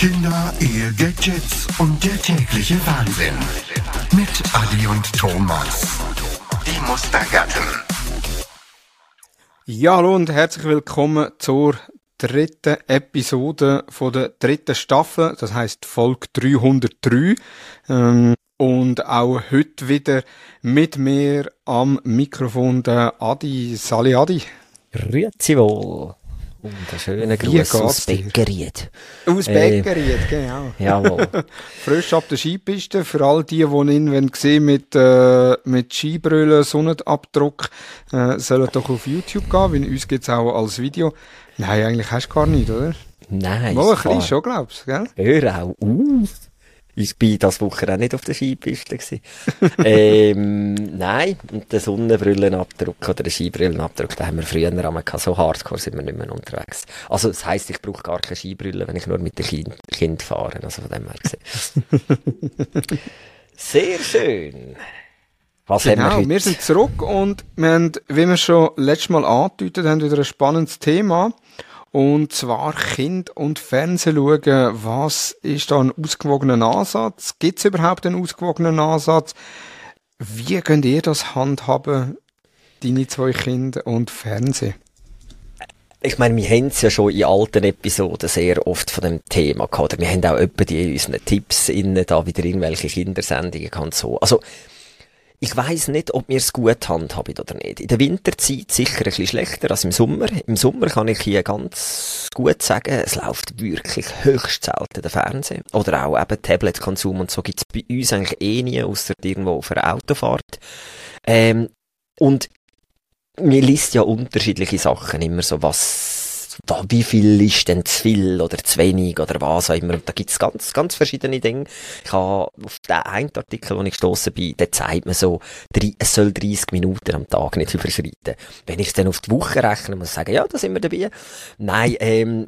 Kinder, Ehe, Gadgets und der tägliche Wahnsinn. Mit Adi und Thomas. Die Mustergatten. Ja, hallo und herzlich willkommen zur dritten Episode von der dritten Staffel. Das heisst Folge 303. Und auch heute wieder mit mir am Mikrofon der Adi. Sali Adi. Grüezi wohl. Und einen schönen Gruß aus Beckeried. Aus Beckeried, genau. Jawohl. Frisch ab der Skipiste. Für all die ihn sehen mit Skibrüllen, Sonnenabdruck, sollen doch auf YouTube gehen, weil uns gibt es auch als Video. Nein, eigentlich hast du gar nicht, oder? Nein. Mal ein bisschen schon, glaubst du, gell? Hör auch auf. Ich war das Woche auch nicht auf der Skipiste. Nein, und den Sonnenbrillenabdruck oder den Skibrillenabdruck, den haben wir früher einmal gehabt. So hardcore sind wir nicht mehr unterwegs. Also, das heisst, ich brauche gar keine Skibrille, wenn ich nur mit dem Kind fahre. Also von dem her gesehen. Sehr schön. Was Genau, haben wir heute? Wir sind zurück und wir haben, wie wir schon letztes Mal angedeutet haben, wieder ein spannendes Thema. Und zwar Kind und Fernsehen schauen. Was ist da ein ausgewogener Ansatz? Gibt es überhaupt einen ausgewogenen Ansatz? Wie könnt ihr das handhaben, deine zwei Kinder und Fernsehen? Ich meine, wir haben es ja schon in alten Episoden sehr oft von dem Thema gehabt. Oder wir haben auch etwa in unseren Tipps da wieder irgendwelche Kindersendungen gehabt. So. Also, ich weiss nicht, ob wir es gut handhaben oder nicht. In der Winterzeit sicher ein bisschen schlechter als im Sommer. Im Sommer kann ich hier ganz gut sagen, es läuft wirklich höchst selten der Fernsehen. Oder auch eben Tablet-Konsum und so gibt es bei uns eigentlich nie, ausser irgendwo auf einer Autofahrt. Und mir liest ja unterschiedliche Sachen immer so, wie viel ist denn zu viel oder zu wenig oder was auch immer. Und da gibt es ganz, ganz verschiedene Dinge. Ich habe auf den einen Artikel, wo ich gestossen bin, der zeigt mir so, es soll 30 Minuten am Tag nicht überschreiten. Wenn ich es dann auf die Woche rechne, muss ich sagen, ja, da sind wir dabei. Nein,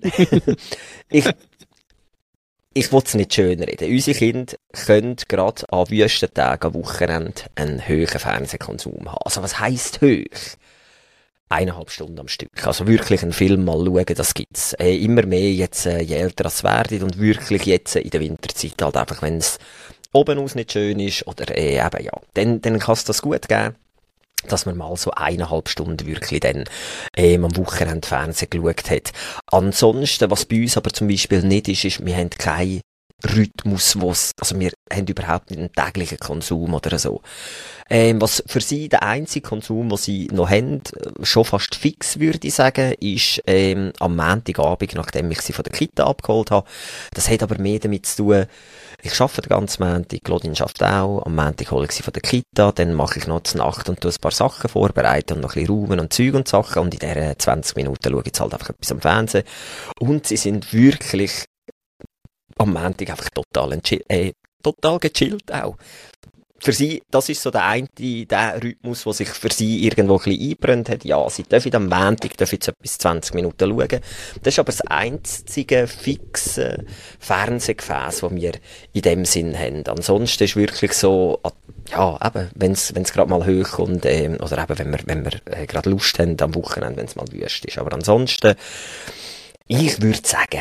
ich will es nicht schönreden. Unsere Kinder können gerade an Wüstentagen, am Wochenende einen hohen Fernsehkonsum haben. Also was heisst hoch? 1,5 Stunden am Stück. Also wirklich einen Film mal schauen, das gibt's. Immer mehr jetzt, je älter es werden und wirklich jetzt in der Winterzeit halt einfach, wenn es oben aus nicht schön ist oder eben ja, dann kann es das gut geben, dass man mal so 1,5 Stunden wirklich dann am Wochenende Fernsehen geschaut hat. Ansonsten, was bei uns aber zum Beispiel nicht ist, wir haben keinen Rhythmus, also wir haben überhaupt nicht einen täglichen Konsum oder so. Was für sie der einzige Konsum, den sie noch haben, schon fast fix, würde ich sagen, ist am Montagabend, nachdem ich sie von der Kita abgeholt habe. Das hat aber mehr damit zu tun, ich arbeite den ganzen Montag, Claudine arbeitet auch, am Montag hole ich sie von der Kita, dann mache ich noch die Nacht und tue ein paar Sachen vorbereiten und noch ein bisschen räumen und Zeug und Sachen und in diesen 20 Minuten schaue ich jetzt halt einfach etwas am Fernsehen. Und sie sind wirklich am Montag einfach total gechillt auch. Für sie, das ist so der Rhythmus, der sich für sie irgendwo ein bisschen eingebrannt hat. Ja, sie dürfen am Montag jetzt etwas 20 Minuten schauen. Das ist aber das einzige fixe Fernsehgefäß, das wir in dem Sinn haben. Ansonsten ist wirklich so, ja, eben, wenn es gerade mal hochkommt, oder eben, wenn wir gerade Lust haben am Wochenende, wenn es mal wüst ist. Aber ansonsten, ich würde sagen,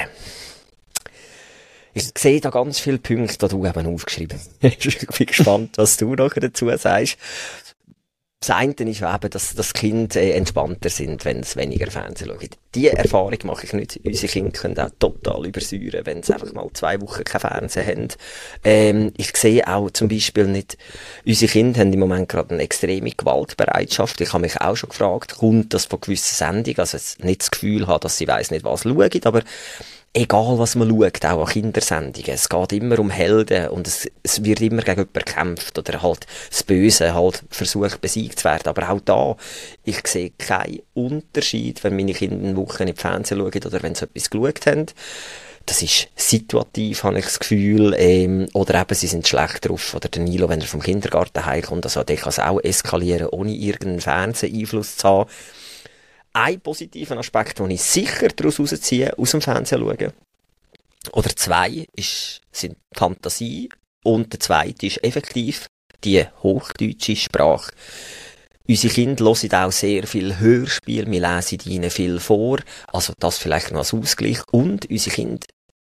ich sehe da ganz viele Punkte, die du eben aufgeschrieben hast. Ich bin gespannt, was du nachher dazu sagst. Das eine ist eben, dass das Kind entspannter sind, wenn es weniger Fernsehen schaut. Diese Erfahrung mache ich nicht. Unsere Kinder können auch total übersäuren, wenn sie einfach mal 2 Wochen kein Fernsehen haben. Ich sehe auch zum Beispiel nicht, unsere Kinder haben im Moment gerade eine extreme Gewaltbereitschaft. Ich habe mich auch schon gefragt, kommt das von gewissen Sendungen, also nicht das Gefühl haben, dass sie weiss nicht was schauen, aber egal was man schaut, auch an Kindersendungen, es geht immer um Helden und es wird immer gegen jemanden gekämpft oder halt das Böse halt versucht besiegt zu werden. Aber auch da, ich sehe keinen Unterschied, wenn meine Kinder eine Woche nicht Fernsehen schauen oder wenn sie etwas geschaut haben. Das ist situativ, habe ich das Gefühl, oder eben, sie sind schlecht drauf. Oder der Nilo, wenn er vom Kindergarten heimkommt, also der kann es auch eskalieren, ohne irgendeinen Fernseheinfluss zu haben. Ein positiver Aspekt, den ich sicher daraus herausziehe, aus dem Fernsehen schauen, oder 2, sind Fantasie und der zweite ist effektiv die hochdeutsche Sprache. Unsere Kinder hören auch sehr viel Hörspiel, wir lesen ihnen viel vor, also das vielleicht noch als Ausgleich. Und unsere Kinder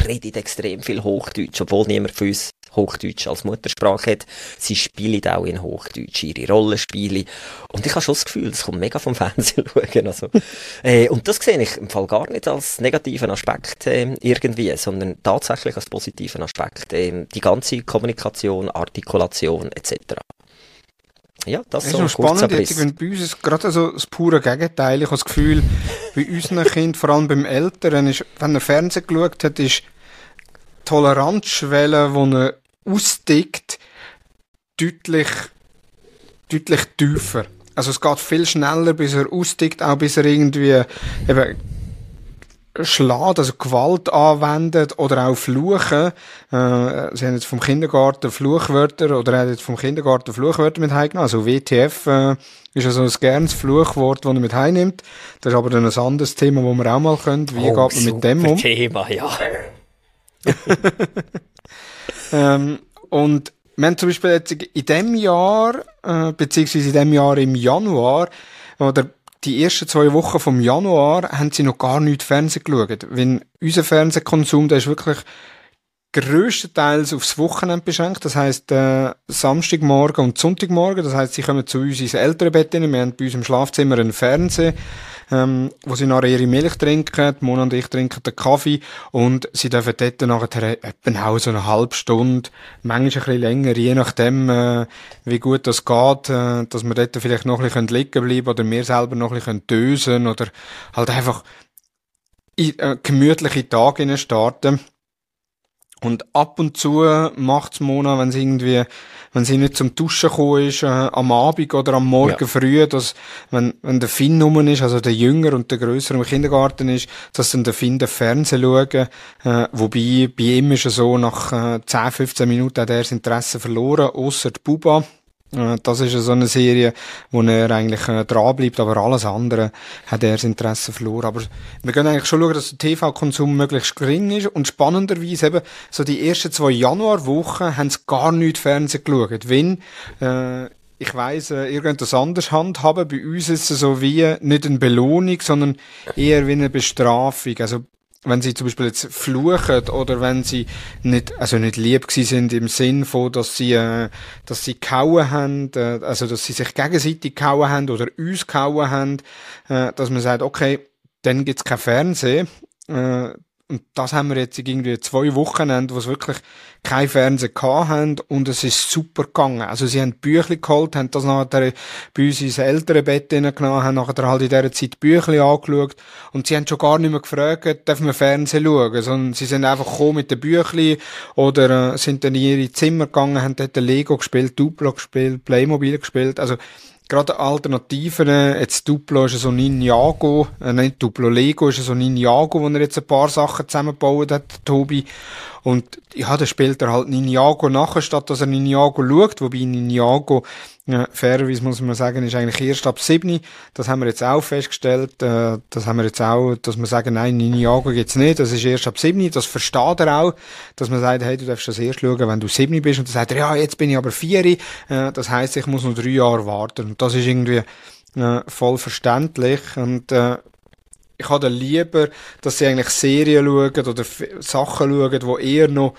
reden extrem viel Hochdeutsch, obwohl niemand von uns Hochdeutsch als Muttersprache hat. Sie spielen auch in Hochdeutsch ihre Rollenspiele. Und ich habe schon das Gefühl, das kommt mega vom Fernsehen schauen. Also, und das sehe ich im Fall gar nicht als negativen Aspekt irgendwie, sondern tatsächlich als positiven Aspekt. Die ganze Kommunikation, Artikulation etc. Ja, das ist so noch spannend, jetzt, wenn bei uns ist gerade so das pure Gegenteil. Ich habe das Gefühl, bei unseren Kindern, vor allem beim Älteren, ist, wenn er Fernsehen geschaut hat, ist die Toleranzschwelle, die er ausdickt, deutlich tiefer. Also es geht viel schneller, bis er ausdickt, auch bis er irgendwie eben schlägt, also Gewalt anwendet oder auch Fluchen. Sie haben jetzt vom Kindergarten Fluchwörter oder er hat jetzt vom Kindergarten Fluchwörter mit heimgenommen. Also WTF ist ja so ein gernes Fluchwort, das er mit heimnimmt. Das ist aber dann ein anderes Thema, das wir auch mal können. Wie geht man mit dem um? Thema, ja. Und wir haben zum Beispiel jetzt in diesem Jahr, beziehungsweise in diesem Jahr im Januar, oder die ersten 2 Wochen vom Januar haben sie noch gar nicht Fernsehen geschaut. Wenn unser Fernsehkonsum, der ist wirklich grösstenteils aufs Wochenende beschränkt. Das heisst, Samstagmorgen und Sonntagmorgen. Das heisst, sie kommen zu uns ins Elternbett rein. Wir haben bei uns im Schlafzimmer einen Fernseher, wo sie nachher ihre Milch trinken. Mona und ich trinken den Kaffee. Und sie dürfen dort nachher etwa auch so eine halbe Stunde, manchmal ein bisschen länger, je nachdem, wie gut das geht, dass wir dort vielleicht noch ein bisschen liegen bleiben oder wir selber noch ein bisschen dösen oder halt einfach in gemütliche Tage starten. Und ab und zu macht's Mona, wenn sie nicht zum Duschen gekommen ist, am Abend oder am Morgen früh, dass, wenn der Finn rum ist, also der Jünger und der Grössere im Kindergarten ist, dass dann der Finn den Fernsehen schauen, wobei, bei ihm ist er so, nach 10, 15 Minuten hat er das Interesse verloren, ausser die Buba. Das ist so eine Serie, wo er eigentlich dran bleibt, aber alles andere hat er das Interesse verloren. Aber wir können eigentlich schon schauen, dass der TV-Konsum möglichst gering ist und spannenderweise eben so die ersten 2 Januarwochen haben sie gar nicht Fernsehen geschaut. Wenn, ich weiss, ihr könnt das anders handhaben, bei uns ist es so wie nicht eine Belohnung, sondern eher wie eine Bestrafung. Also wenn sie zum Beispiel jetzt fluchen oder wenn sie nicht lieb gewesen sind im Sinn von, dass sie gehauen haben, also dass sie sich gegenseitig gehauen haben oder uns gehauen haben, dass man sagt, okay, dann gibt's kein Fernsehen. Und das haben wir jetzt irgendwie 2 Wochenende, wo es wirklich kein Fernsehen gehabt haben und es ist super gegangen. Also sie haben Büchli geholt, haben das nachher bei uns ins Elternbett hineingenommen, haben nachher halt in dieser Zeit Büchli angeschaut und sie haben schon gar nicht mehr gefragt, dürfen wir Fernsehen schauen, sondern sie sind einfach gekommen mit den Büchli oder sind dann in ihre Zimmer gegangen, haben dort Lego gespielt, Duplo gespielt, Playmobil gespielt, also gerade Alternativen, jetzt Duplo ist so Ninjago, nicht Duplo, Lego ist so Ninjago, wo er jetzt ein paar Sachen zusammengebaut hat, Tobi. Und ja, dann spielt er halt Ninjago nachher, statt dass er Ninjago schaut, wobei Ninjago, fairerweise muss man sagen, ist eigentlich erst ab 7. Das haben wir jetzt auch festgestellt, das haben wir jetzt auch, dass wir sagen, nein, Ninjago gibt's nicht, das ist erst ab 7. Das versteht er auch, dass man sagt, hey, du darfst das erst schauen, wenn du 7 bist. Und dann sagt er, ja, jetzt bin ich aber 4, das heisst, ich muss noch 3 Jahre warten. Und das ist irgendwie voll verständlich. Und ich habe lieber, dass sie eigentlich Serien schauen oder Sachen schauen, die eher noch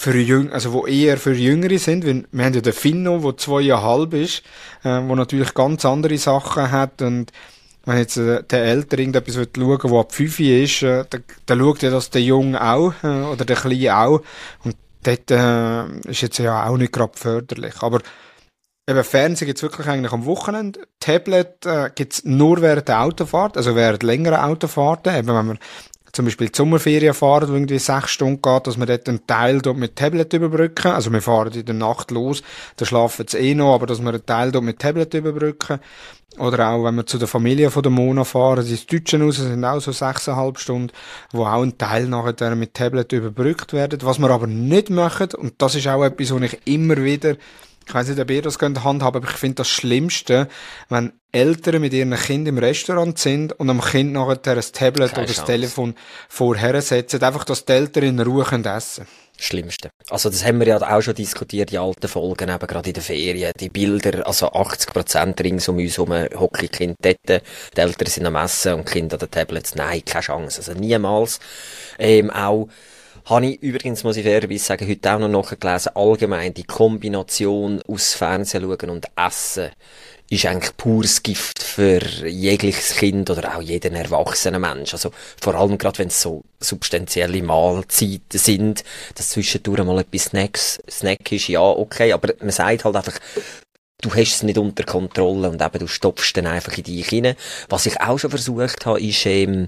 wo eher für Jüngere sind. Wir haben ja den Finno, der 2,5 ist, wo natürlich ganz andere Sachen hat. Und wenn jetzt der Ältere irgendetwas schauen will, der ab 5 ist, dann schaut ja das der Junge auch, oder der Kleine auch. Und dort ist jetzt ja auch nicht gerade förderlich. Aber eben, Fernsehen gibt's wirklich eigentlich am Wochenende. Tablet gibt's nur während der Autofahrt, also während längeren Autofahrten. Eben, wenn wir zum Beispiel die Sommerferien fahren, wo irgendwie 6 Stunden geht, dass wir dort einen Teil dort mit Tablet überbrücken. Also wir fahren in der Nacht los, da schlafen sie eh noch, aber dass wir einen Teil dort mit Tablet überbrücken. Oder auch, wenn wir zu der Familie von der Mona fahren, ins Deutsche raus, sind auch so 6,5 Stunden, wo auch ein Teil nachher mit Tablet überbrückt werden. Was wir aber nicht machen, und das ist auch etwas, wo ich immer wieder, ich weiss nicht, ob ihr das handhaben, aber ich finde das Schlimmste, wenn Eltern mit ihren Kindern im Restaurant sind und am Kind nachher ein Tablet oder das Telefon vorher setzen, einfach, dass die Eltern in Ruhe essen können. Schlimmste. Also das haben wir ja auch schon diskutiert, die alten Folgen, eben gerade in den Ferien, die Bilder, also 80% rings um uns herum hocken Kinder dort, die Eltern sind am Essen und die Kinder an den Tablets, nein, keine Chance, also niemals. Auch Habe ich übrigens, muss ich fairerweise sagen, heute auch noch nachgelesen, allgemein die Kombination aus Fernsehen schauen und Essen ist eigentlich pures Gift für jegliches Kind oder auch jeden erwachsenen Mensch. Also vor allem gerade, wenn es so substanzielle Mahlzeiten sind, dass zwischendurch mal etwas Snack ist, ja, okay, aber man sagt halt einfach, du hast es nicht unter Kontrolle und eben du stopfst dann einfach in dich rein. Was ich auch schon versucht habe, ist,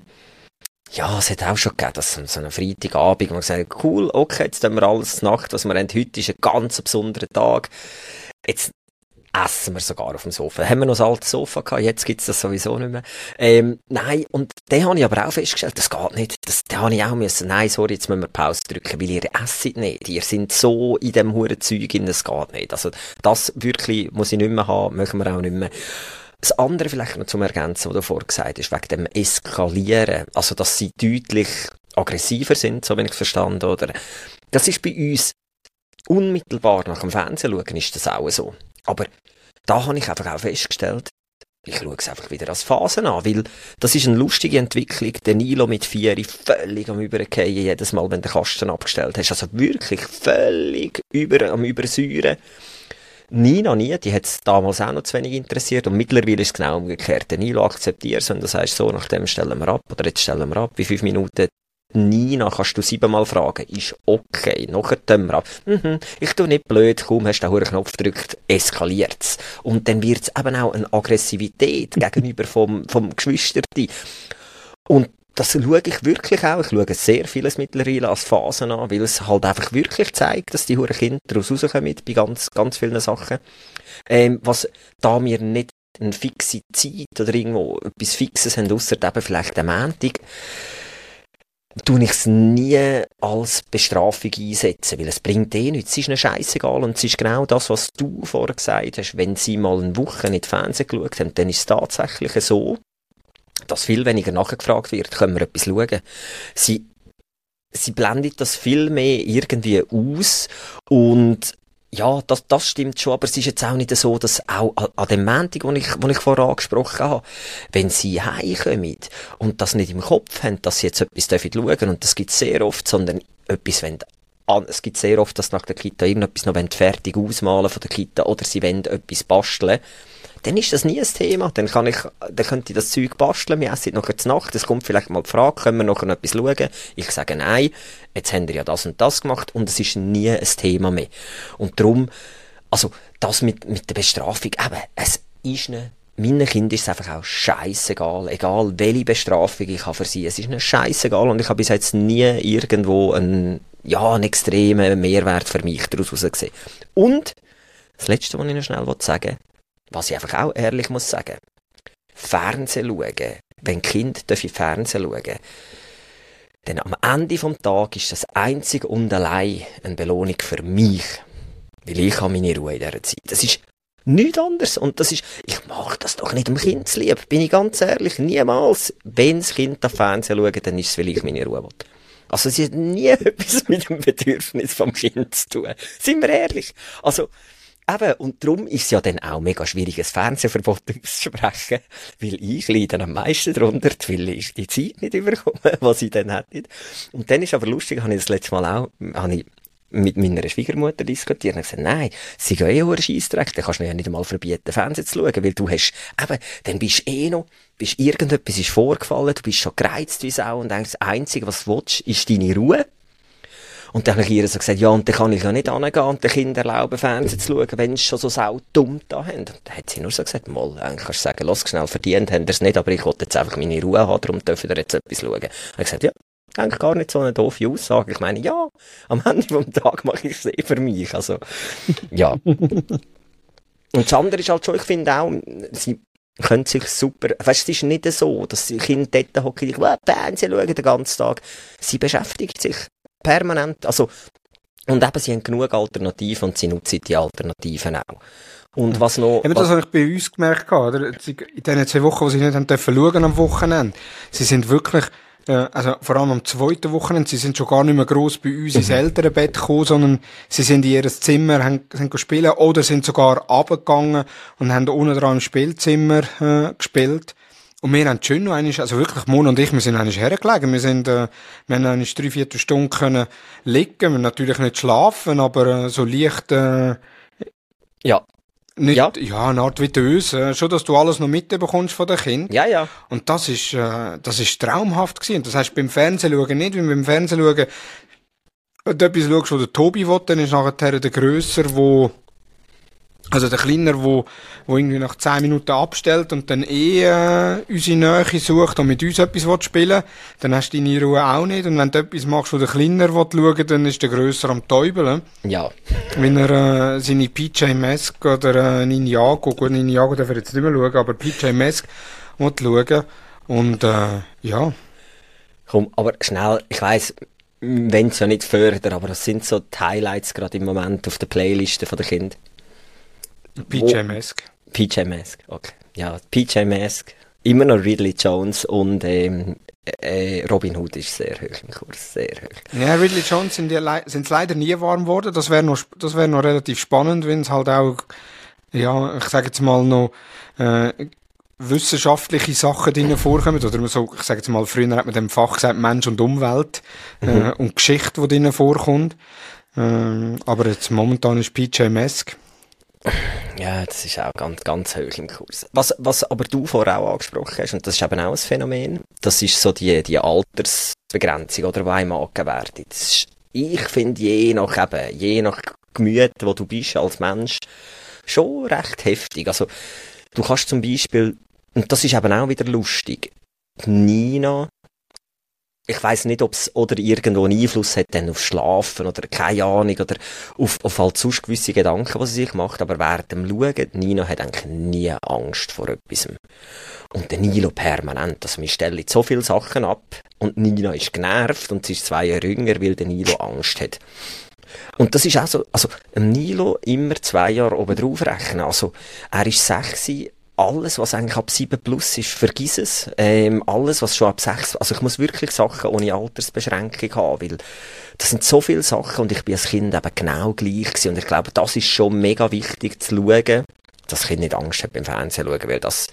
ja, es hat auch schon gegeben, dass so einen Freitagabend, wo man gesagt hat, cool, okay, jetzt tun wir alles Nacht, was wir haben. Heute ist ein ganz besonderer Tag. Jetzt essen wir sogar auf dem Sofa. Haben wir noch ein altes Sofa gehabt, jetzt gibt's das sowieso nicht mehr. Nein, und den habe ich aber auch festgestellt, das geht nicht. Da habe ich auch müssen, nein, sorry, jetzt müssen wir Pause drücken, weil ihr esset nicht. Ihr sind so in dem huren Zeug in, das geht nicht. Also, das wirklich muss ich nicht mehr haben, möchten wir auch nicht mehr. Das andere vielleicht noch zum Ergänzen, was du vorher gesagt hast, wegen dem Eskalieren. Also, dass sie deutlich aggressiver sind, so wenn ich es verstanden, oder? Das ist bei uns unmittelbar nach dem Fernsehen schauen, ist das auch so. Aber da habe ich einfach auch festgestellt, ich schaue es einfach wieder als Phasen an, weil das ist eine lustige Entwicklung. Der Nilo mit 4 völlig am Übergehen, jedes Mal, wenn du den Kasten abgestellt hast. Also wirklich völlig am Übersäuren. Nina nie, die hat es damals auch noch zu wenig interessiert und mittlerweile ist es genau umgekehrt. Der Nilo akzeptiert es, wenn du sagst, so, nach dem stellen wir ab oder jetzt stellen wir ab, wie 5 Minuten. Nina kannst du 7-mal fragen, ist okay, nachher tun wir ab. Ich tu nicht blöd, kaum hast du den Hurenknopf gedrückt, eskaliert's. Und dann wird's eben auch eine Aggressivität gegenüber vom Geschwisterti. Und das schaue ich wirklich auch. Ich schaue sehr vieles mittlerweile als Phasen an, weil es halt einfach wirklich zeigt, dass die Hurenkinder daraus rauskommen bei ganz, ganz vielen Sachen. Was da wir nicht eine fixe Zeit oder irgendwo etwas Fixes haben, ausser eben vielleicht am Montag, tue ich es nie als Bestrafung einsetzen, weil es bringt nichts. Es ist ihnen scheissegal und es ist genau das, was du vorher gesagt hast. Wenn sie mal eine Woche nicht Fernsehen geschaut haben, dann ist es tatsächlich so, dass viel weniger nachgefragt wird, können wir etwas schauen. Sie blendet das viel mehr irgendwie aus und ja, das stimmt schon, aber es ist jetzt auch nicht so, dass auch an dem Montag, wo ich vorher angesprochen habe, wenn sie heimkommen und das nicht im Kopf haben, dass sie jetzt etwas schauen dürfen, und das gibt es sehr oft, sondern etwas es gibt sehr oft, dass nach der Kita irgendetwas noch fertig ausmalen von der Kita oder sie wollen etwas basteln, dann ist das nie ein Thema. Dann könnte ich das Zeug basteln, wir essen nachher zur Nacht, es kommt vielleicht mal die Frage, können wir nachher noch etwas schauen? Ich sage nein, jetzt haben wir ja das und das gemacht und es ist nie ein Thema mehr. Und darum, also das mit der Bestrafung, eben, es ist meinen Kindern ist es einfach auch scheissegal, egal welche Bestrafung ich habe für sie, es ist ihnen scheissegal und ich habe bis jetzt nie irgendwo einen extremen Mehrwert für mich daraus gesehen. Und das Letzte, was ich noch schnell sagen will, was ich einfach auch ehrlich muss sagen, Fernsehen schauen, wenn Kinder Fernsehen schauen, dann am Ende vom Tag ist das einzig und allein eine Belohnung für mich, weil ich habe meine Ruhe in dieser Zeit. Das ist nichts anderes und das ist, ich mache das doch nicht dem Kind zu lieb, bin ich ganz ehrlich, niemals. Wenn das Kind auf Fernsehen schaut, dann ist es, weil ich meine Ruhe will. Also es hat nie etwas mit dem Bedürfnis vom Kind zu tun. Sind wir ehrlich? Also, eben, und darum ist es ja dann auch mega schwierig, ein Fernsehverbot auszusprechen, weil ich leide am meisten darunter, weil ich die Zeit nicht überkomme, was ich dann hätte. Und dann ist aber lustig, habe ich das letzte Mal auch, mit meiner Schwiegermutter diskutiert und gesagt, nein, sie gehen einen Scheissdreck, dann kannst du ja nicht einmal verbieten, Fernsehen zu schauen, weil du hast, eben, dann bist irgendetwas ist vorgefallen, du bist schon gereizt wie Sau und denkst, das Einzige, was du willst, ist deine Ruhe. Und dann habe ich ihr so gesagt, ja, und dann kann ich ja nicht hingehen und den Kindern erlauben, Fernsehen zu schauen, wenn sie schon so sau dumm da haben. Und dann hat sie nur so gesagt, mal, eigentlich kannst du sagen, los, schnell verdient haben sie es nicht, aber ich wollte jetzt einfach meine Ruhe haben, darum dürfen wir jetzt etwas schauen. Und ich habe gesagt, ja, eigentlich gar nicht so eine doofe Aussage. Ich meine, ja, am Ende vom Tag mache ich es für mich, also, ja. Und das andere ist halt schon, ich finde auch, sie können sich super, weißt, es ist nicht so, dass die Kinder dort hocken, Fernsehen schauen den ganzen Tag. Sie beschäftigt sich permanent, also, und eben, sie haben genug Alternativen und sie nutzen die Alternativen auch. Und was noch... Eben, das habe ich bei uns gemerkt, oder? In diesen 2 Wochen, wo sie nicht haben dürfen schauen am Wochenende. Sie sind wirklich, also vor allem am 2. Wochenende, sie sind schon gar nicht mehr gross bei uns ins Elternbett gekommen, sondern sie sind in ihr Zimmer, haben gespielt oder sind sogar runtergegangen und haben unten dran im Spielzimmer gespielt. Und wir haben schön noch eigentlich, also wirklich, Mona und ich, wir sind eigentlich hergelegen. Wir haben eigentlich 3/4 Stunden können liegen. Wir haben natürlich nicht schlafen, aber so leicht, Ja. nicht, Ja. ja, eine Art wie Döse. Schon, dass du alles noch mitbekommst von den Kindern. Ja, ja. Und das ist traumhaft gewesen. Und das heisst, beim Fernsehen schauen nicht, wenn beim Fernsehen schauen, wenn du etwas schaust, wo der Tobi will, dann ist nachher der Grösser, also der Kleiner, wo irgendwie nach 10 Minuten abstellt und dann unsere Nähe sucht und mit uns etwas spielen will, dann hast du deine Ruhe auch nicht. Und wenn du etwas machst, wo der Kleiner schauen will, dann ist der Grösser am Täubeln. Ja. Wenn er seine PJ Mask oder Ninjago, gut, Ninjago darf er jetzt nicht mehr schauen, aber PJ Mask will schauen. Und ja. Komm, aber schnell, ich weiss, wenn es ja nicht fördert, aber das sind so die Highlights gerade im Moment auf der Playliste der Kinder. PJ Mask. PJ Mask, okay. Ja, PJ Mask, immer noch Ridley Jones und Robin Hood ist sehr hoch im Kurs, sehr hoch. Ja, Ridley Jones sind es leider nie warm geworden. Das wäre noch relativ spannend, wenn es halt auch, ja, ich sage jetzt mal noch, wissenschaftliche Sachen drin vorkommen, oder so, ich sage jetzt mal, früher hat man dem Fach gesagt, Mensch und Umwelt, und Geschichte, die drin vorkommt. Aber jetzt momentan ist PJ Mask. Ja, das ist auch ganz, ganz hoch im Kurs. Was aber du vorher auch angesprochen hast, und das ist eben auch ein Phänomen, das ist so die Altersbegrenzung, oder, die einem angegeben wird. Ich finde, je nach Gemüt, wo du bist als Mensch, schon recht heftig. Also, du kannst zum Beispiel, und das ist eben auch wieder lustig, Nina, ich weiss nicht, ob es oder irgendwo einen Einfluss hat dann auf Schlafen oder keine Ahnung oder auf halt sonst gewisse Gedanken, die sie sich macht, aber während dem Schauen, Nina hat eigentlich nie Angst vor etwas. Und der Nilo permanent, also wir stellen so viele Sachen ab und Nina ist genervt und sie ist 2 Jahre jünger, weil der Nilo Angst hat. Und das ist auch so, also Nilo immer 2 Jahre oben drauf rechnen, also er ist 6, alles, was eigentlich ab 7 plus ist, vergiss es. Alles, was schon ab 6, also ich muss wirklich Sachen ohne Altersbeschränkung haben, weil das sind so viele Sachen und ich bin als Kind eben genau gleich gewesen. Und ich glaube, das ist schon mega wichtig zu schauen, dass das Kind nicht Angst hat beim Fernsehen schauen, weil das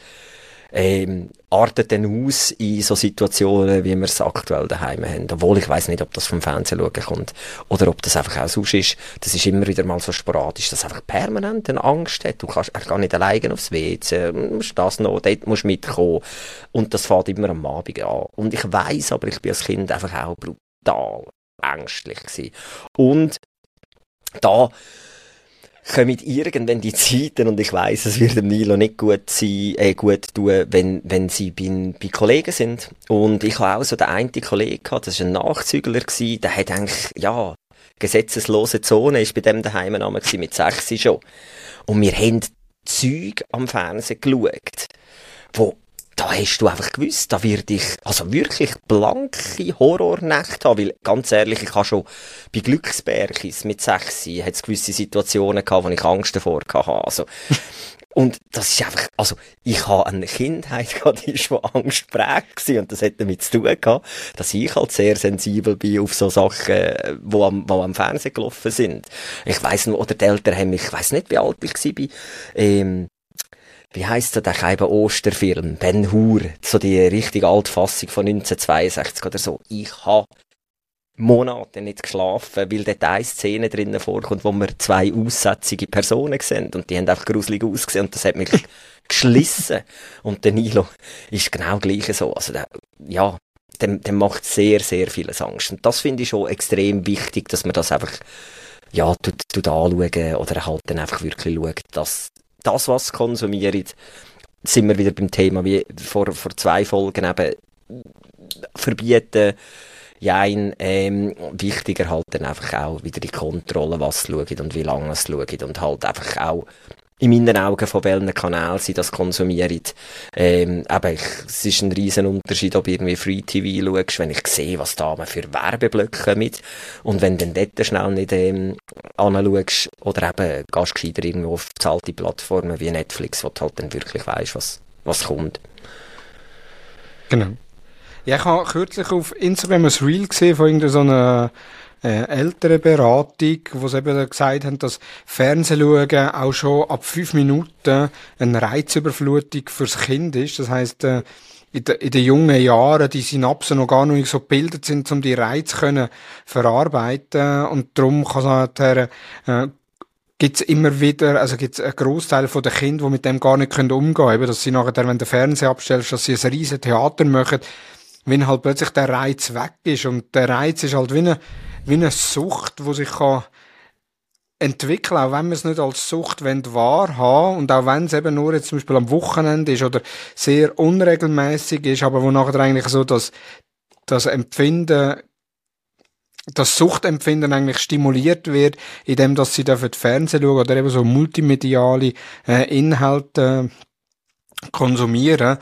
artet dann aus in so Situationen, wie wir es aktuell daheim haben. Obwohl ich weiss nicht, ob das vom Fernsehen schauen kommt oder ob das einfach auch sonst ist. Das ist immer wieder mal so sporadisch, dass einfach permanent eine Angst hat. Du kannst gar nicht alleine aufs WC, musst das noch, dort musst du mitkommen. Und das fängt immer am Abend an. Und ich weiss, aber ich bin als Kind einfach auch brutal ängstlich gewesen. Und da kommen irgendwann die Zeiten, und ich weiss, es wird dem Nilo nicht gut tun, wenn sie bei Kollegen sind. Und ich habe auch so den einen Kollegen gehabt, das war ein Nachzügler gewesen, der hat eigentlich, ja, gesetzeslose Zone, ist bei dem daheim mit 6 schon. Und wir haben Zeug am Fernsehen geschaut, wo da hast du einfach gewusst, da werde ich also wirklich blanke Horrornächte haben, weil ganz ehrlich, ich habe schon bei Glücksbergis mit 6 hat es gewisse Situationen gehabt, wo ich Angst davor hatte. Also, und das ist einfach, also ich habe eine Kindheit gehabt, die ist von Angst geprägt gewesen, und das hat damit zu tun gehabt, dass ich halt sehr sensibel bin auf so Sachen, die am Fernsehen gelaufen sind. Ich weiss noch, oder die Eltern haben mich, ich weiss nicht, wie alt ich war, wie heisst der eben Osterfilm? Ben Hur, so die richtig alte Fassung von 1962 oder so. Ich habe Monate nicht geschlafen, weil dort eine Szene drinnen vorkommt, wo wir 2 aussätzige Personen sehen und die haben einfach gruselig ausgesehen und das hat mich geschlissen. Und der Nilo ist genau gleich so. Also dem macht sehr, sehr vieles Angst. Und das finde ich schon extrem wichtig, dass man das einfach tut anschauen oder halt dann einfach wirklich schaut, dass das, was konsumiert, sind wir wieder beim Thema, wie vor 2 Folgen eben, verbieten, wichtiger halt dann einfach auch wieder die Kontrolle, was schaut und wie lange es schaut und halt einfach auch in meinen Augen von welchen Kanälen sie das konsumieren. Es ist ein riesen Unterschied, ob irgendwie Free TV schaust, wenn ich sehe, was da für Werbeblöcke kommen. Und wenn du dann dort schnell nicht anschaust, oder eben gehst gescheiter irgendwo auf bezahlte Plattformen wie Netflix, wo du halt dann wirklich weisst, was kommt. Genau. Ja, ich habe kürzlich auf Instagram ein Reel gesehen von irgendeiner so einer Elternberatung, wo sie eben gesagt haben, dass Fernsehschauen auch schon ab 5 Minuten eine Reizüberflutung fürs Kind ist. Das heisst, in den jungen Jahren die Synapsen noch gar nicht so gebildet sind, um die Reize können verarbeiten. Und darum kann es nachher, gibt's immer wieder, also gibt's einen Grossteil von den Kindern, die mit dem gar nicht umgehen können. Eben, dass sie nachher, wenn du den Fernseher abstellst, dass sie ein riesen Theater machen, wenn halt plötzlich der Reiz weg ist. Und der Reiz ist halt wie eine Sucht, die sich kann entwickeln, auch wenn man es nicht als Sucht wahrhaben und auch wenn es eben nur jetzt zum Beispiel am Wochenende ist oder sehr unregelmäßig ist, aber wo nachher eigentlich so das Empfinden, das Suchtempfinden eigentlich stimuliert wird, indem dass sie dürfen Fernsehen schauen oder eben so multimediale Inhalte konsumieren,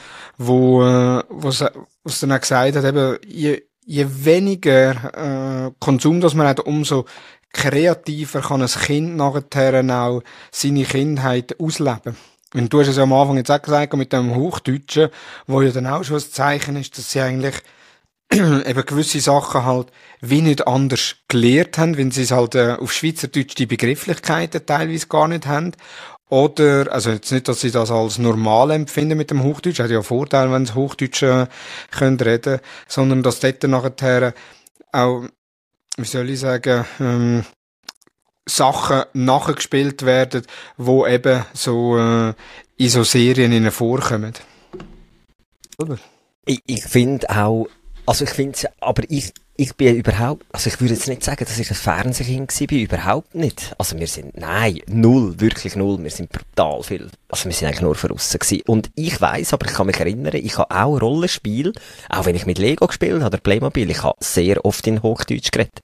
was dann auch gesagt hat, eben je weniger Konsum, das man hat, umso kreativer kann ein Kind nachher auch seine Kindheit ausleben. Und du hast es ja am Anfang jetzt auch gesagt, mit dem Hochdeutschen, wo ja dann auch schon ein Zeichen ist, dass sie eigentlich eben gewisse Sachen halt wie nicht anders gelehrt haben, wenn sie es halt auf Schweizerdeutsch die Begrifflichkeiten teilweise gar nicht haben. Oder, also jetzt nicht, dass sie das als normal empfinden mit dem Hochdeutsch, hat ja Vorteil, wenn sie Hochdeutsch können reden, sondern dass dort nachher auch, wie soll ich sagen, Sachen nachgespielt werden, wo eben so in so Serien vorkommen. Oder? Ich finde auch, also ich finde es, aber ich bin überhaupt, also ich würde jetzt nicht sagen, dass ich ein Fernsehkind war, überhaupt nicht. Also wir sind, nein, null, wirklich null, wir sind brutal viel, also wir sind eigentlich nur draussen gewesen. Und ich weiss, aber ich kann mich erinnern, ich habe auch Rollenspiel, auch wenn ich mit Lego gespielt habe, oder Playmobil, ich habe sehr oft in Hochdeutsch geredet.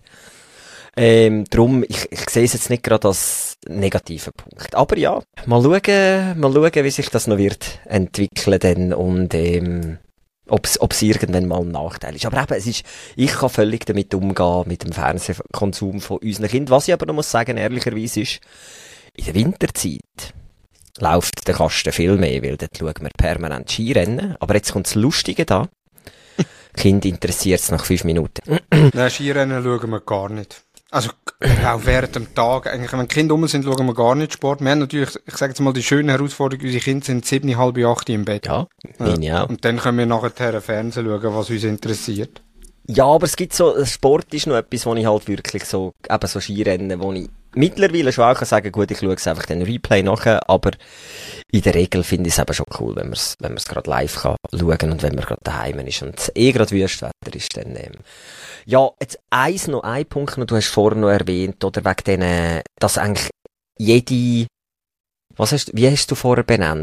Drum, ich sehe es jetzt nicht gerade als negativen Punkt. Aber ja, mal schauen, wie sich das noch wird entwickeln denn und, ob es irgendwann mal ein Nachteil ist. Aber eben, ich kann völlig damit umgehen, mit dem Fernsehkonsum von unseren Kindern. Was ich aber noch muss sagen, ehrlicherweise ist, in der Winterzeit läuft der Kasten viel mehr, weil dort schauen wir permanent Skirennen. Aber jetzt kommt das Lustige da. Kind interessiert es nach 5 Minuten. Nein, Skirennen schauen wir gar nicht. Also, auch während dem Tag, eigentlich, wenn Kinder rum sind, schauen wir gar nicht Sport. Wir haben natürlich, ich sage jetzt mal, die schöne Herausforderung, unsere Kinder sind 7, halb 8 im Bett. Ja, meine auch. Und dann können wir nachher Fernsehen schauen, was uns interessiert. Ja, aber es gibt so, Sport ist noch etwas, wo ich halt wirklich so, eben so Skirennen, wo ich mittlerweile schon auch kann sagen, gut, ich schaue es einfach den Replay nachher, aber in der Regel finde ich es eben schon cool, wenn man es gerade live kann schauen und wenn man gerade daheim ist und es gerade Wüstwetter ist, dann, ja, jetzt noch ein Punkt noch, du hast vorhin noch erwähnt, oder wegen denen, dass eigentlich jede, wie hast du vorher benannt?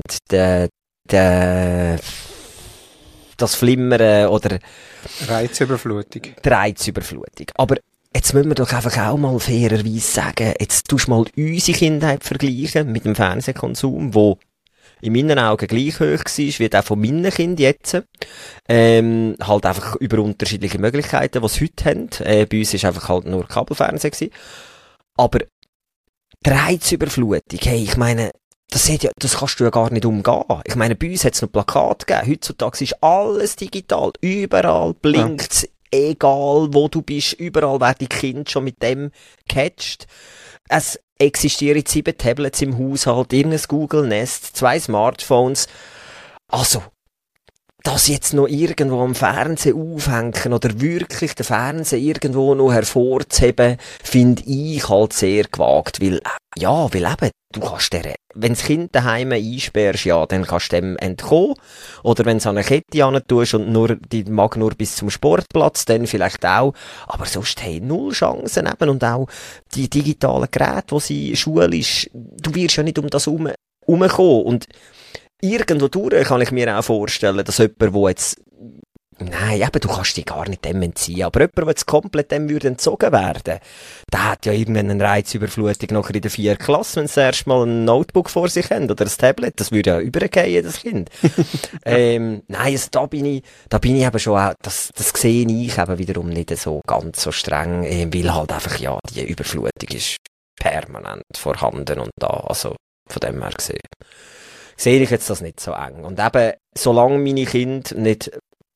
Das Flimmern oder Reizüberflutung. Die Reizüberflutung. Aber jetzt müssen wir doch einfach auch mal fairerweise sagen, jetzt tust du mal unsere Kindheit vergleichen mit dem Fernsehkonsum, wo in meinen Augen gleich hoch war, wie der von meinen Kindern jetzt. Halt einfach über unterschiedliche Möglichkeiten, die sie heute haben. Bei uns war einfach halt nur Kabelfernsehen gewesen. Aber die Reizüberflutung, hey, ich meine, das kannst du ja gar nicht umgehen. Ich meine, bei uns hat es noch Plakate gegeben. Heutzutage ist alles digital. Überall blinkt's. Egal wo du bist, überall werden die Kinder schon mit dem gecatcht. Es existieren 7 Tablets im Haushalt, irgendein Google Nest, 2 Smartphones. Also, das jetzt noch irgendwo am Fernsehen aufhängen oder wirklich den Fernseher irgendwo noch hervorzuheben, finde ich halt sehr gewagt, weil eben, du kannst wenn das Kind daheim einsperrst, ja, dann kannst du dem entkommen. Oder wenn du es an eine Kette antust und die mag nur bis zum Sportplatz, dann vielleicht auch. Aber sonst, hey, 0 Chancen eben. Und auch die digitalen Geräte, die sie schulisch, du wirst ja nicht um das herumkommen. Und irgendwo durch kann ich mir auch vorstellen, dass jemand, der jetzt, nein, eben, du kannst dich gar nicht dem entziehen, aber jemand, der jetzt komplett dem würde entzogen werden, der hat ja irgendwann eine Reizüberflutung nachher in der 4. Klasse, wenn sie erstmal ein Notebook vor sich haben oder ein Tablet, das würde ja übergehen, das Kind. Nein, also da bin ich eben schon auch, das sehe ich eben wiederum nicht so ganz so streng, weil halt einfach, ja, die Überflutung ist permanent vorhanden und da, also von dem her gesehen, sehe ich jetzt das nicht so eng. Und eben, solange meine Kinder nicht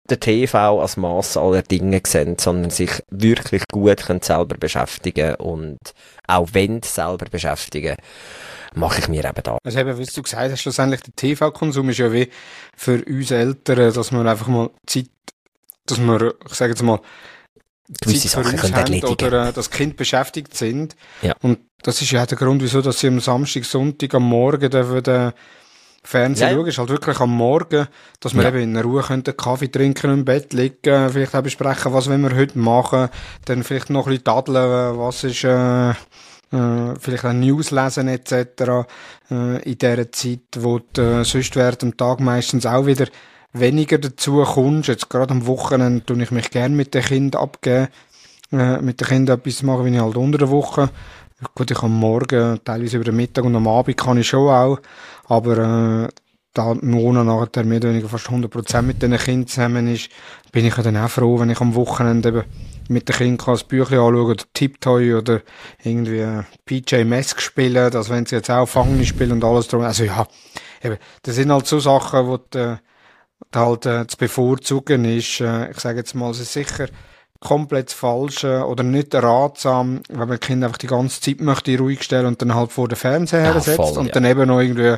den TV als Mass aller Dinge sehen, sondern sich wirklich gut können selber beschäftigen und auch wenn selber beschäftigen, mache ich mir eben da. Also eben, wie du gesagt hast, schlussendlich der TV-Konsum ist ja wie für uns Eltern, dass man einfach mal Zeit, dass wir, ich sage jetzt mal, gewisse Zeit für Sachen uns können haben erledigen. oder das Kind beschäftigt sind. Ja. Und das ist ja auch der Grund, wieso dass sie am Samstag, Sonntag, am Morgen den Fernsehen schauen. Ist halt wirklich am Morgen, dass wir eben in Ruhe können Kaffee trinken, im Bett liegen, vielleicht auch besprechen, was wollen wir heute machen, dann vielleicht noch ein bisschen daddeln, was ist, vielleicht auch News lesen etc. In dieser Zeit, wo du sonst während dem Tag meistens auch wieder weniger dazu kommst. Jetzt gerade am Wochenende tue ich mich gerne mit den Kindern abgeben, mit den Kindern etwas machen, wie ich halt unter der Woche. Gut, ich am Morgen, teilweise über den Mittag und am Abend kann ich schon auch, aber da Mona nachher mehr oder weniger fast 100% mit den Kindern zusammen ist, bin ich ja dann auch froh, wenn ich am Wochenende eben mit den Kindern das Büchlein anschauen oder Tiptoy oder irgendwie PJ Mask spielen, dass wenn sie jetzt auch Fangen spielen und alles drum. Also ja, eben, das sind halt so Sachen, wo da halt zu bevorzugen ist. Ich sage jetzt mal, es ist sicher komplett falsch oder nicht ratsam, wenn man Kind einfach die ganze Zeit möchte ruhig stellen und dann halt vor den Fernseher setzt und dann eben noch irgendwie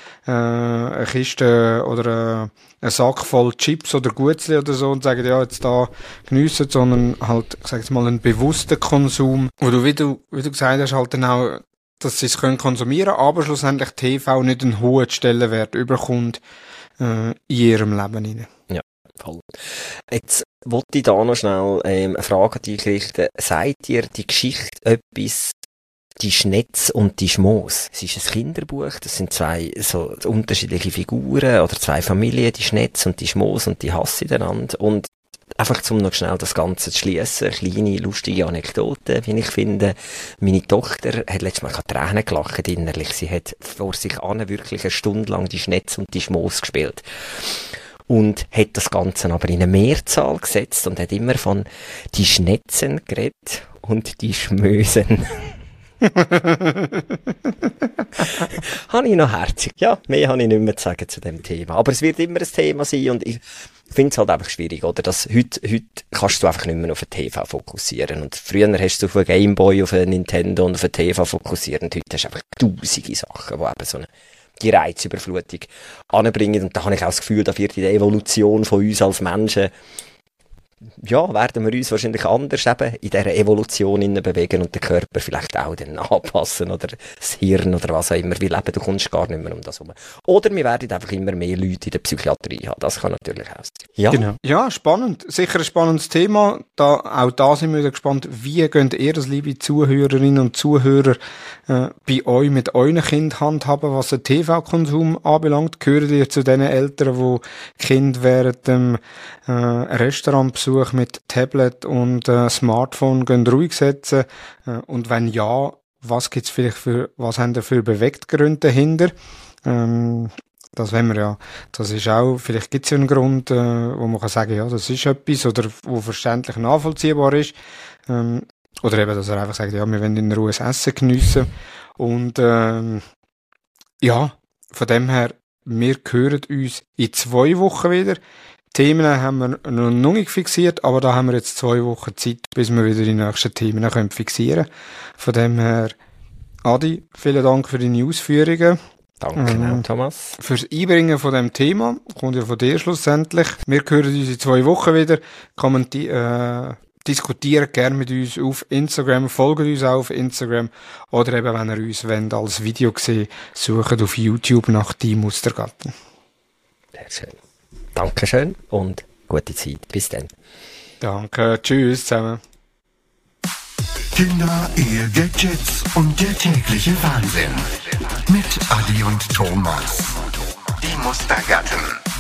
eine Kiste oder einen Sack voll Chips oder Gutzli oder so und sagen, ja, jetzt da geniessen, sondern halt, ich sag jetzt mal, einen bewussten Konsum, wo du, wie du gesagt hast, halt dann auch, dass sie es können konsumieren, aber schlussendlich TV nicht einen hohen Stellenwert überkommt in ihrem Leben hinein. Ja, voll. Jetzt wollte ich da noch schnell eine Frage an dich richten. Sagt dir die Geschichte etwas, die Schnetz und die Schmoos? Es ist ein Kinderbuch, das sind zwei so unterschiedliche Figuren oder zwei Familien, die Schnetz und die Schmoos und die hassen einander. Und einfach zum noch schnell das Ganze zu schliessen, kleine lustige Anekdote, wie ich finde. Meine Tochter hat letztes Mal Tränen gelacht innerlich. Sie hat vor sich an wirklich eine Stunde lang die Schnetz und die Schmoos gespielt. Und hat das Ganze aber in eine Mehrzahl gesetzt und hat immer von die Schnetzen geredet und die Schmösen. Habe ich noch herzig. Ja, mehr habe ich nicht mehr zu sagen zu dem Thema. Aber es wird immer ein Thema sein und ich finde es halt einfach schwierig, oder? Dass heute kannst du einfach nicht mehr auf den TV fokussieren. Und früher hast du auf einen Gameboy, auf einen Nintendo und auf den TV fokussiert und heute hast du einfach tausende Sachen, die eben so die Reizüberflutung anbringen. Und da habe ich auch das Gefühl, da wird in der Evolution von uns als Menschen, ja, werden wir uns wahrscheinlich anders eben in dieser Evolution bewegen und den Körper vielleicht auch dann anpassen oder das Hirn oder was auch immer. Weil eben, du kommst gar nicht mehr um das herum. Oder wir werden einfach immer mehr Leute in der Psychiatrie haben. Das kann natürlich auch sein. Ja, genau. Ja, spannend. Sicher ein spannendes Thema. Auch da sind wir wieder gespannt, wie könnt ihr das, liebe Zuhörerinnen und Zuhörer, bei euch mit euren Kindern handhaben, was den TV-Konsum anbelangt. Gehören ihr zu den Eltern, die Kind während dem Restaurantbesuch mit Tablet und Smartphone gehen ruhig setzen? Und wenn ja, was haben da für Beweggründe dahinter? Das wollen wir ja. Das ist auch, vielleicht gibt es ja einen Grund, wo man kann sagen, ja, das ist etwas, oder wo verständlich nachvollziehbar ist. Oder eben, dass er einfach sagt, ja, wir wollen in Ruhe das Essen geniessen. Und ja, von dem her, wir hören uns in 2 Wochen wieder. Themen haben wir noch nicht fixiert, aber da haben wir jetzt 2 Wochen Zeit, bis wir wieder die nächsten Themen fixieren können. Von dem her, Adi, vielen Dank für deine Ausführungen. Danke, Thomas. Fürs Einbringen von dem Thema, kommt ja von dir schlussendlich. Wir hören uns in 2 Wochen wieder. Diskutiert gerne mit uns auf Instagram, folgt uns auch auf Instagram oder eben, wenn ihr uns wollt, als Video sehen, sucht auf YouTube nach die Mustergatten. Sehr schön. Dankeschön und gute Zeit. Bis dann. Danke, tschüss zusammen. Kinder, Ehe, Gadgets und der tägliche Wahnsinn. Mit Adi und Thomas. Die Mustergatten.